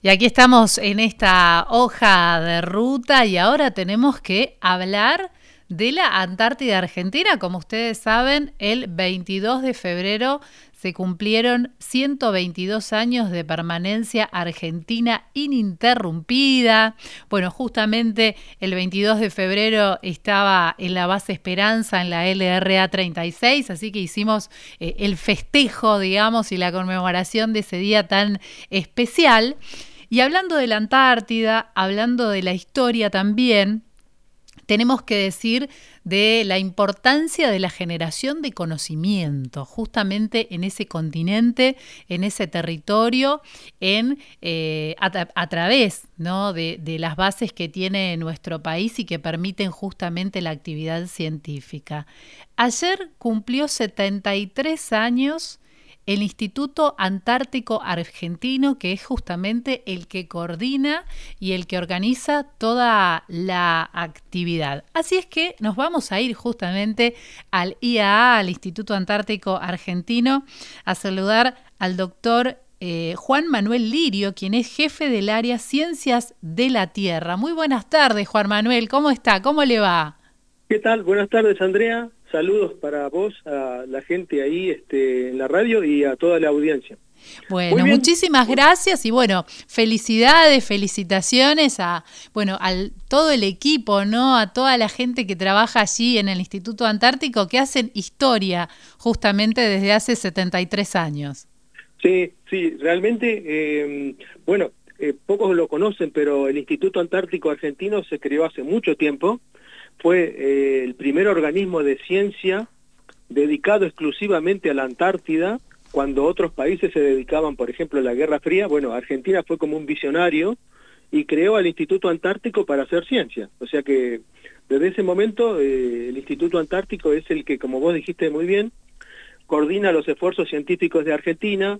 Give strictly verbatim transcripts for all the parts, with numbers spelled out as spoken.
Y aquí estamos en esta hoja de ruta y ahora tenemos que hablar de la Antártida Argentina. Como ustedes saben, el veintidós de febrero se cumplieron ciento veintidós años de permanencia argentina ininterrumpida. Bueno, justamente el veintidós de febrero estaba en la base Esperanza, en la L R A treinta y seis, así que hicimos eh, el festejo, digamos, y la conmemoración de ese día tan especial. Y hablando de la Antártida, hablando de la historia también, tenemos que decir de la importancia de la generación de conocimiento, justamente en ese continente, en ese territorio, en, eh, a, a través, ¿no?, de, de las bases que tiene nuestro país y que permiten justamente la actividad científica. Ayer cumplió setenta y tres años el Instituto Antártico Argentino, que es justamente el que coordina y el que organiza toda la actividad. Así es que nos vamos a ir justamente al I A A, al Instituto Antártico Argentino, a saludar al doctor eh, Juan Manuel Lirio, quien es jefe del área Ciencias de la Tierra. Muy buenas tardes, Juan Manuel, ¿cómo está? ¿Cómo le va? ¿Qué tal? Buenas tardes, Andrea. Saludos para vos, a la gente ahí este, en la radio y a toda la audiencia. Bueno, muchísimas gracias y bueno, felicidades, felicitaciones a bueno, al todo el equipo, ¿no? A toda la gente que trabaja allí en el Instituto Antártico, que hacen historia justamente desde hace setenta y tres años. Sí, sí, realmente, eh, bueno, eh, pocos lo conocen, pero el Instituto Antártico Argentino se creó hace mucho tiempo. Fue eh, el primer organismo de ciencia dedicado exclusivamente a la Antártida, cuando otros países se dedicaban, por ejemplo, a la Guerra Fría. Bueno, Argentina fue como un visionario y creó al Instituto Antártico para hacer ciencia. O sea que desde ese momento eh, el Instituto Antártico es el que, como vos dijiste muy bien, coordina los esfuerzos científicos de Argentina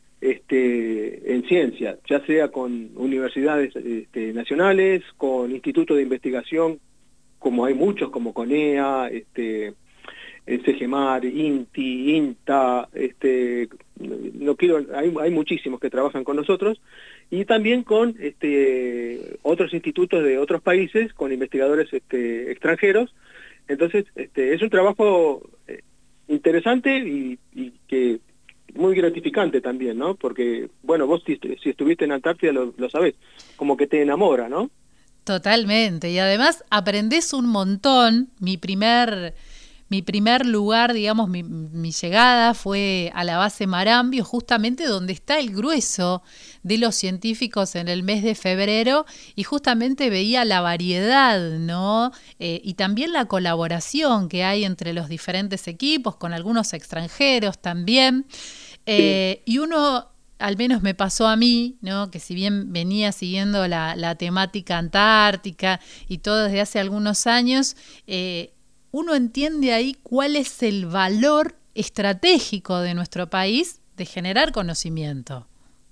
este, en ciencia, ya sea con universidades este, nacionales, con institutos de investigación, como hay muchos, como CONEA, este, CEGEMAR, INTI, INTA, este, no quiero, hay, hay muchísimos que trabajan con nosotros, y también con este, otros institutos de otros países, con investigadores este, extranjeros. Entonces, este, es un trabajo interesante y, y que muy gratificante también, ¿no? Porque, bueno, vos si, si estuviste en Antártida lo, lo sabés, como que te enamora, ¿no? Totalmente, y además aprendés un montón. Mi primer, mi primer lugar, digamos, mi, mi llegada fue a la base Marambio, justamente donde está el grueso de los científicos en el mes de febrero, y justamente veía la variedad, ¿no? Eh, y también la colaboración que hay entre los diferentes equipos, con algunos extranjeros también, eh, sí. Y uno... al menos me pasó a mí, ¿no?, que si bien venía siguiendo la, la temática antártica y todo desde hace algunos años, eh, uno entiende ahí cuál es el valor estratégico de nuestro país de generar conocimiento.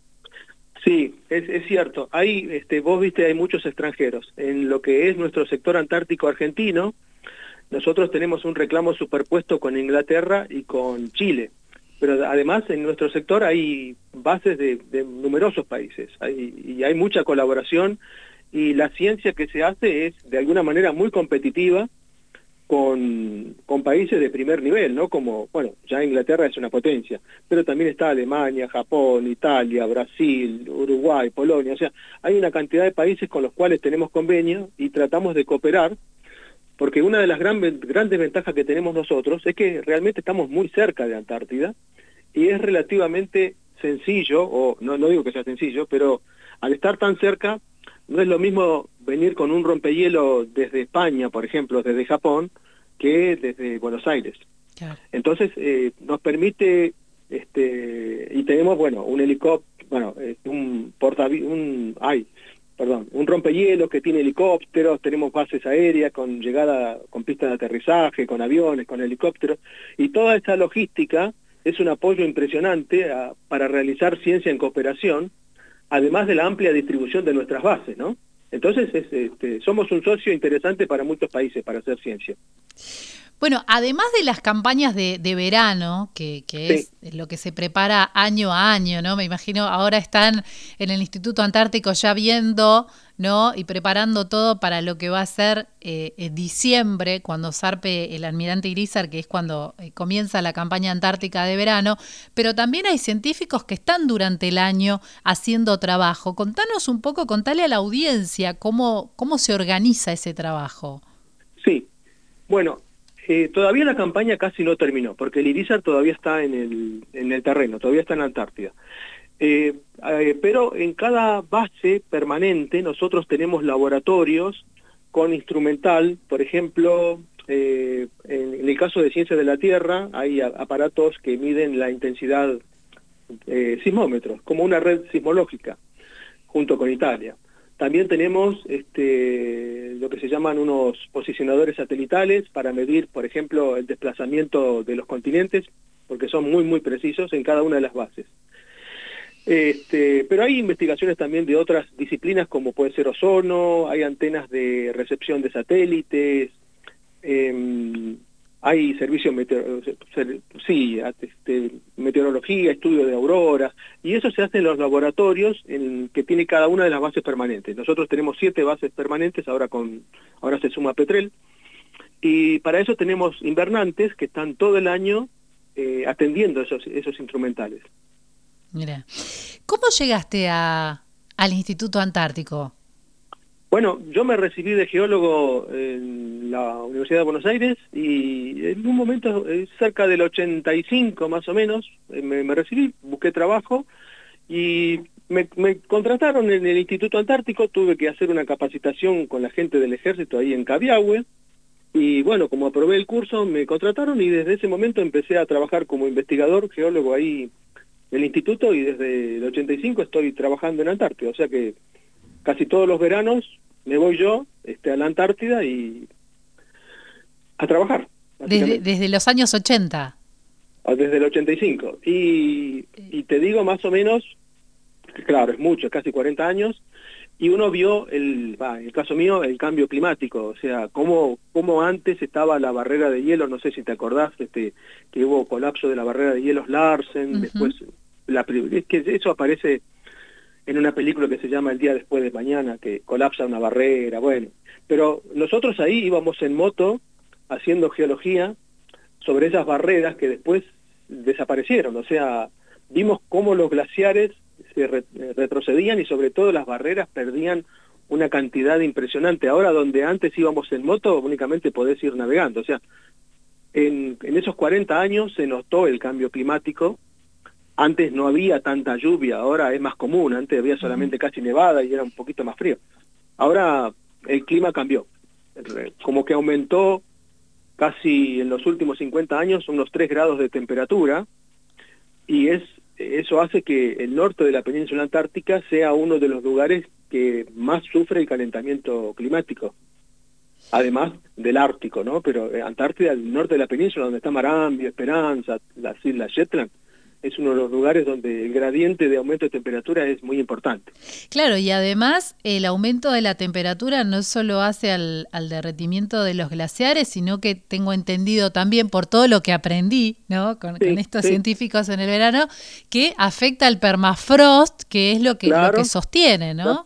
Sí, es, es cierto. Hay, este, vos viste, hay muchos extranjeros. En lo que es nuestro sector antártico argentino, nosotros tenemos un reclamo superpuesto con Inglaterra y con Chile. Pero además en nuestro sector hay bases de, de numerosos países, hay, y hay mucha colaboración, y la ciencia que se hace es de alguna manera muy competitiva con, con países de primer nivel, ¿no? Como, bueno, ya Inglaterra es una potencia, pero también está Alemania, Japón, Italia, Brasil, Uruguay, Polonia. O sea, hay una cantidad de países con los cuales tenemos convenio y tratamos de cooperar, porque una de las gran, grandes ventajas que tenemos nosotros es que realmente estamos muy cerca de Antártida y es relativamente sencillo, o no, no digo que sea sencillo, pero al estar tan cerca no es lo mismo venir con un rompehielo desde España, por ejemplo, desde Japón, que desde Buenos Aires. Claro. Entonces eh, nos permite, este, y tenemos, bueno, un helicóptero, bueno, un portaaviones, un, ay, perdón, un rompehielos que tiene helicópteros, tenemos bases aéreas con llegada, con pistas de aterrizaje, con aviones, con helicópteros, y toda esa logística es un apoyo impresionante a, para realizar ciencia en cooperación, además de la amplia distribución de nuestras bases, ¿no? Entonces, es, este, somos un socio interesante para muchos países para hacer ciencia. Bueno, además de las campañas de, de verano, que, que es sí. lo que se prepara año a año, ¿no? Me imagino ahora están en el Instituto Antártico ya viendo, ¿no? Y preparando todo para lo que va a ser eh, en diciembre, cuando zarpe el almirante Irízar, que es cuando eh, comienza la campaña antártica de verano, pero también hay científicos que están durante el año haciendo trabajo. Contanos un poco, contale a la audiencia cómo, cómo se organiza ese trabajo. Sí, bueno, Eh, todavía la campaña casi no terminó, porque el Irízar todavía está en el, en el terreno, todavía está en la Antártida. Eh, eh, pero en cada base permanente nosotros tenemos laboratorios con instrumental, por ejemplo, eh, en, en el caso de Ciencias de la Tierra hay a, aparatos que miden la intensidad eh, sismómetros, como una red sismológica, junto con Italia. También tenemos este, lo que se llaman unos posicionadores satelitales para medir, por ejemplo, el desplazamiento de los continentes, porque son muy, muy precisos en cada una de las bases. Este, pero hay investigaciones también de otras disciplinas, como puede ser ozono, hay antenas de recepción de satélites, eh, hay servicios meteor sí, este, meteorología, estudio de auroras, y eso se hace en los laboratorios en que tiene cada una de las bases permanentes. Nosotros tenemos siete bases permanentes, ahora con ahora se suma Petrel, y para eso tenemos invernantes que están todo el año eh, atendiendo esos, esos instrumentales. Mira, ¿cómo llegaste a, al Instituto Antártico? Bueno, yo me recibí de geólogo en la Universidad de Buenos Aires y en un momento, cerca del ochenta y cinco más o menos, me, me recibí, busqué trabajo y me, me contrataron en el Instituto Antártico, tuve que hacer una capacitación con la gente del ejército ahí en Cabiahue y bueno, como aprobé el curso me contrataron y desde ese momento empecé a trabajar como investigador, geólogo ahí en el instituto y desde el ochenta y cinco estoy trabajando en Antártida, o sea que casi todos los veranos me voy yo este, a la Antártida y a trabajar. Desde, desde los años ochenta. Desde el ochenta y cinco. Y, y te digo más o menos, claro, es mucho, es casi cuarenta años, y uno vio, el, bah, en el caso mío, el cambio climático, o sea, cómo, cómo antes estaba la barrera de hielo, no sé si te acordás, este, que hubo colapso de la barrera de hielos Larsen, uh-huh. después, la, es que eso aparece en una película que se llama El día después de mañana, que colapsa una barrera, bueno. Pero nosotros ahí íbamos en moto haciendo geología sobre esas barreras que después desaparecieron, o sea, vimos cómo los glaciares se re retrocedían y sobre todo las barreras perdían una cantidad impresionante. Ahora donde antes íbamos en moto únicamente podés ir navegando, o sea, en, en esos cuarenta años se notó el cambio climático. Antes no había tanta lluvia, ahora es más común, antes había solamente casi nevada y era un poquito más frío. Ahora el clima cambió, como que aumentó casi en los últimos cincuenta años unos tres grados de temperatura y es eso hace que el norte de la península antártica sea uno de los lugares que más sufre el calentamiento climático, además del Ártico, ¿no? Pero Antártida, el norte de la península, donde está Marambio, Esperanza, las islas Shetland, es uno de los lugares donde el gradiente de aumento de temperatura es muy importante. Claro, y además el aumento de la temperatura no solo hace al, al derretimiento de los glaciares, sino que tengo entendido también por todo lo que aprendí, ¿no? Con, sí, con estos sí. científicos en el verano, que afecta al permafrost, que es lo que, claro, lo que sostiene, ¿no?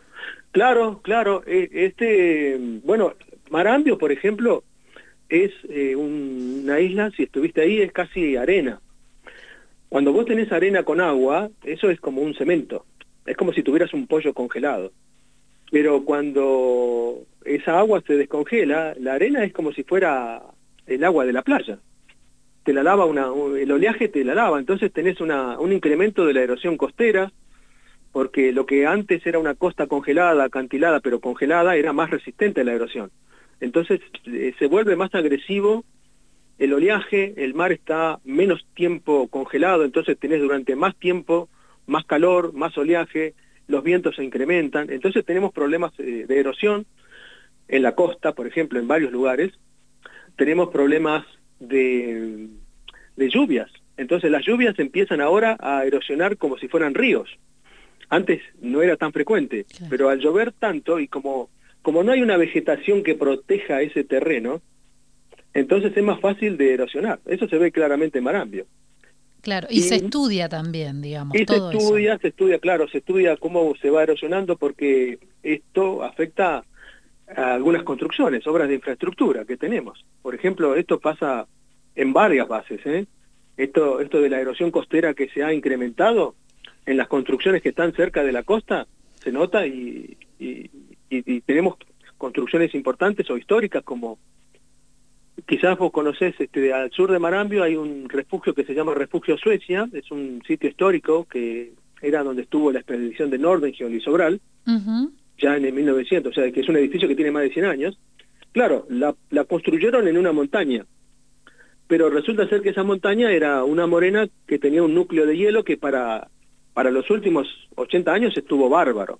Claro, claro. Este, bueno, Marambio, por ejemplo, es eh, un, una isla, si estuviste ahí, es casi arena. Cuando vos tenés arena con agua, eso es como un cemento. Es como si tuvieras un pollo congelado. Pero cuando esa agua se descongela, la arena es como si fuera el agua de la playa. Te la lava una, el oleaje te la lava. Entonces tenés una, un incremento de la erosión costera, porque lo que antes era una costa congelada, acantilada, pero congelada, era más resistente a la erosión. Entonces eh, se vuelve más agresivo el oleaje, el mar está menos tiempo congelado, entonces tenés durante más tiempo, más calor, más oleaje, los vientos se incrementan, entonces tenemos problemas de erosión en la costa, por ejemplo, en varios lugares, tenemos problemas de, de lluvias, entonces las lluvias empiezan ahora a erosionar como si fueran ríos. Antes no era tan frecuente, claro, pero al llover tanto y como, como no hay una vegetación que proteja ese terreno, entonces es más fácil de erosionar. Eso se ve claramente en Marambio. Claro, y, y se estudia también, digamos, y todo se estudia, eso. se estudia, claro, se estudia cómo se va erosionando porque esto afecta a algunas construcciones, obras de infraestructura que tenemos. Por ejemplo, esto pasa en varias bases, ¿eh? Esto, esto de la erosión costera que se ha incrementado en las construcciones que están cerca de la costa, se nota y, y, y, y tenemos construcciones importantes o históricas como... Quizás vos conocés, este, al sur de Marambio hay un refugio que se llama Refugio Suecia, es un sitio histórico que era donde estuvo la expedición de Nordenskiöld y Sobral, uh-huh. ya en el mil novecientos, o sea, que es un edificio que tiene más de cien años. Claro, la, la construyeron en una montaña, pero resulta ser que esa montaña era una morena que tenía un núcleo de hielo que para, para los últimos ochenta años estuvo bárbaro.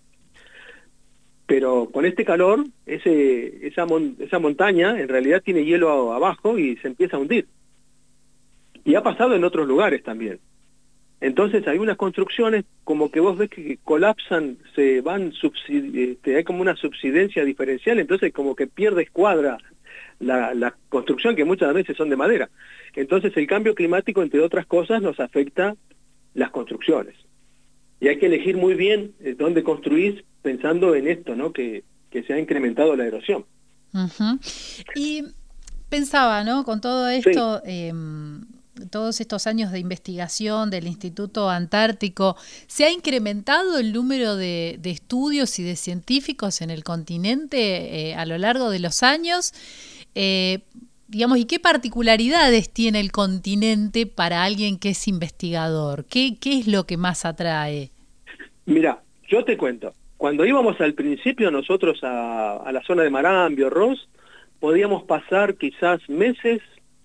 Pero con este calor, ese, esa, mon, esa montaña en realidad tiene hielo abajo y se empieza a hundir. Y ha pasado en otros lugares también. Entonces hay unas construcciones como que vos ves que colapsan, se van, este, hay como una subsidencia diferencial, entonces como que pierde escuadra la, la construcción, que muchas veces son de madera. Entonces el cambio climático, entre otras cosas, nos afecta las construcciones. Y hay que elegir muy bien eh, dónde construís pensando en esto, ¿no? Que, que se ha incrementado la erosión. Uh-huh. Y pensaba, ¿no? Con todo esto, sí. eh, todos estos años de investigación del Instituto Antártico, ¿se ha incrementado el número de, de estudios y de científicos en el continente eh, a lo largo de los años? Eh, digamos, ¿y qué particularidades tiene el continente para alguien que es investigador? ¿Qué, qué es lo que más atrae? Mira, yo te cuento. Cuando íbamos al principio nosotros a, a la zona de Marambio, Ross, podíamos pasar quizás meses,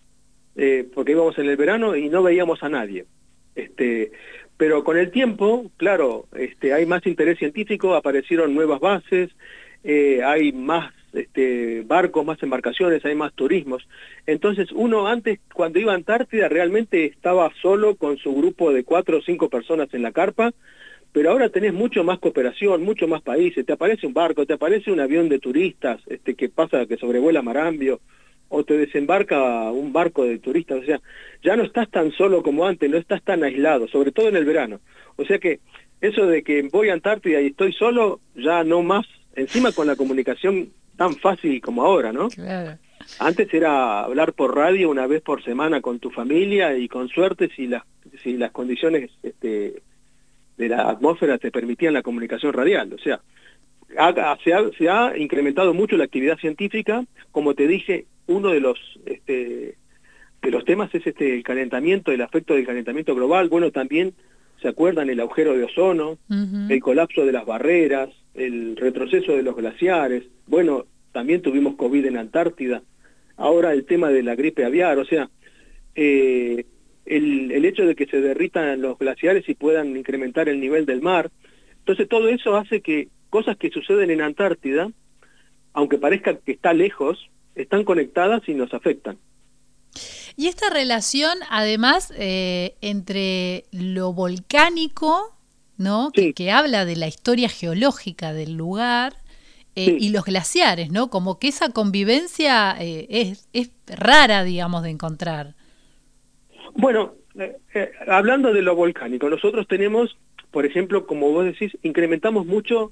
eh, porque íbamos en el verano y no veíamos a nadie. Este, pero con el tiempo, claro, este, hay más interés científico, aparecieron nuevas bases, eh, hay más este, barcos, más embarcaciones, hay más turismos. Entonces uno antes, cuando iba a Antártida, realmente estaba solo con su grupo de cuatro o cinco personas en la carpa, pero ahora tenés mucho más cooperación, mucho más países, te aparece un barco, te aparece un avión de turistas este, que pasa, que sobrevuela Marambio, o te desembarca un barco de turistas, o sea, ya no estás tan solo como antes, no estás tan aislado, sobre todo en el verano. O sea que eso de que voy a Antártida y estoy solo, ya no más, encima con la comunicación tan fácil como ahora, ¿no? Claro. Antes era hablar por radio una vez por semana con tu familia y con suerte si las, si las condiciones... este de la atmósfera te permitían la comunicación radial. O sea, ha, se, ha, se ha incrementado mucho la actividad científica. Como te dije, uno de los este, de los temas es este el calentamiento, el efecto del calentamiento global. Bueno, también se acuerdan el agujero de ozono, uh-huh. el colapso de las barreras, el retroceso de los glaciares. Bueno, también tuvimos COVID en Antártida. Ahora el tema de la gripe aviar. O sea, eh, El, el hecho de que se derritan los glaciares y puedan incrementar el nivel del mar. Entonces todo eso hace que cosas que suceden en Antártida, aunque parezca que está lejos, están conectadas y nos afectan. Y esta relación, además, eh, entre lo volcánico, ¿no? Sí. Que, que habla de la historia geológica del lugar, eh, sí. y los glaciares, ¿no? Como que esa convivencia eh, es, es rara, digamos, de encontrar. Bueno, eh, eh, hablando de lo volcánico, nosotros tenemos, por ejemplo, como vos decís, incrementamos mucho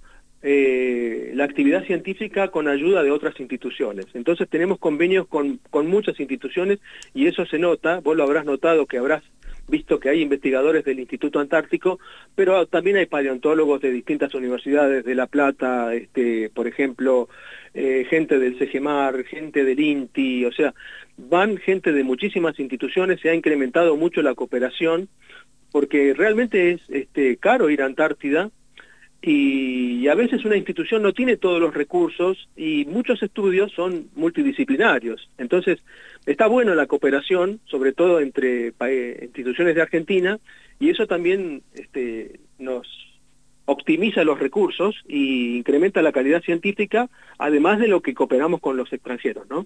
eh, la actividad científica con ayuda de otras instituciones. Entonces tenemos convenios con, con muchas instituciones y eso se nota, vos lo habrás notado, que habrás visto que hay investigadores del Instituto Antártico, pero también hay paleontólogos de distintas universidades, de La Plata, este, por ejemplo, eh, gente del CEGEMAR, gente del INTI, o sea, van gente de muchísimas instituciones, se ha incrementado mucho la cooperación, porque realmente es este, caro ir a Antártida, y, y a veces una institución no tiene todos los recursos, y muchos estudios son multidisciplinarios. Entonces, está bueno la cooperación, sobre todo entre eh, instituciones de Argentina, y eso también este, nos optimiza los recursos y incrementa la calidad científica, además de lo que cooperamos con los extranjeros, ¿no?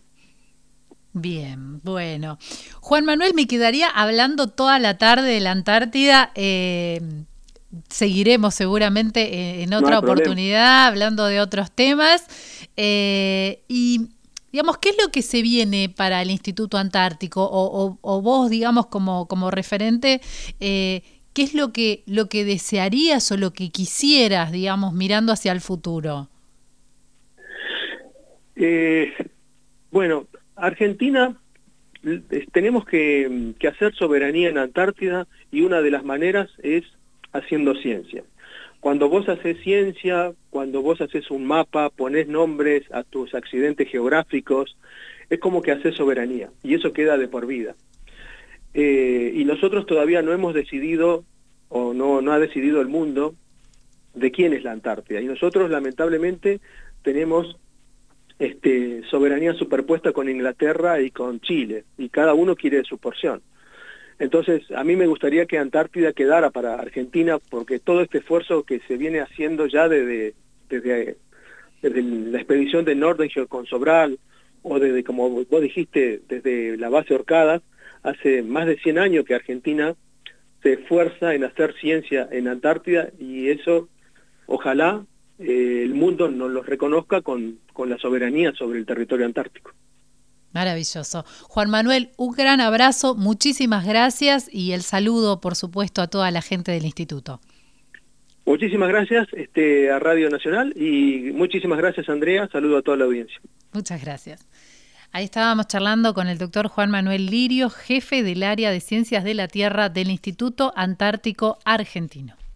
Bien, bueno. Juan Manuel, me quedaría hablando toda la tarde de la Antártida. Eh, seguiremos seguramente en otra no oportunidad problema. Hablando de otros temas. Eh, y Digamos, ¿qué es lo que se viene para el Instituto Antártico? O, o, o vos, digamos, como, como referente, eh, ¿qué es lo que, lo que desearías o lo que quisieras, digamos, mirando hacia el futuro? Eh, bueno, Argentina, tenemos que, que hacer soberanía en Antártida y una de las maneras es haciendo ciencia. Cuando vos haces ciencia, cuando vos haces un mapa, ponés nombres a tus accidentes geográficos, es como que haces soberanía y eso queda de por vida. Eh, y nosotros todavía no hemos decidido, o no, no ha decidido el mundo, de quién es la Antártida. Y nosotros lamentablemente tenemos este, soberanía superpuesta con Inglaterra y con Chile, y cada uno quiere su porción. Entonces, a mí me gustaría que Antártida quedara para Argentina, porque todo este esfuerzo que se viene haciendo ya desde, desde, desde la expedición de Nordenskiöld con Sobral, o desde, como vos dijiste, desde la base Orcadas, hace más de cien años que Argentina se esfuerza en hacer ciencia en Antártida, y eso, ojalá, eh, el mundo nos lo reconozca con, con la soberanía sobre el territorio antártico. Maravilloso. Juan Manuel, un gran abrazo, muchísimas gracias y el saludo, por supuesto, a toda la gente del Instituto. Muchísimas gracias este, a Radio Nacional y muchísimas gracias, Andrea. Saludo a toda la audiencia. Muchas gracias. Ahí estábamos charlando con el doctor Juan Manuel Lirio, jefe del área de Ciencias de la Tierra del Instituto Antártico Argentino.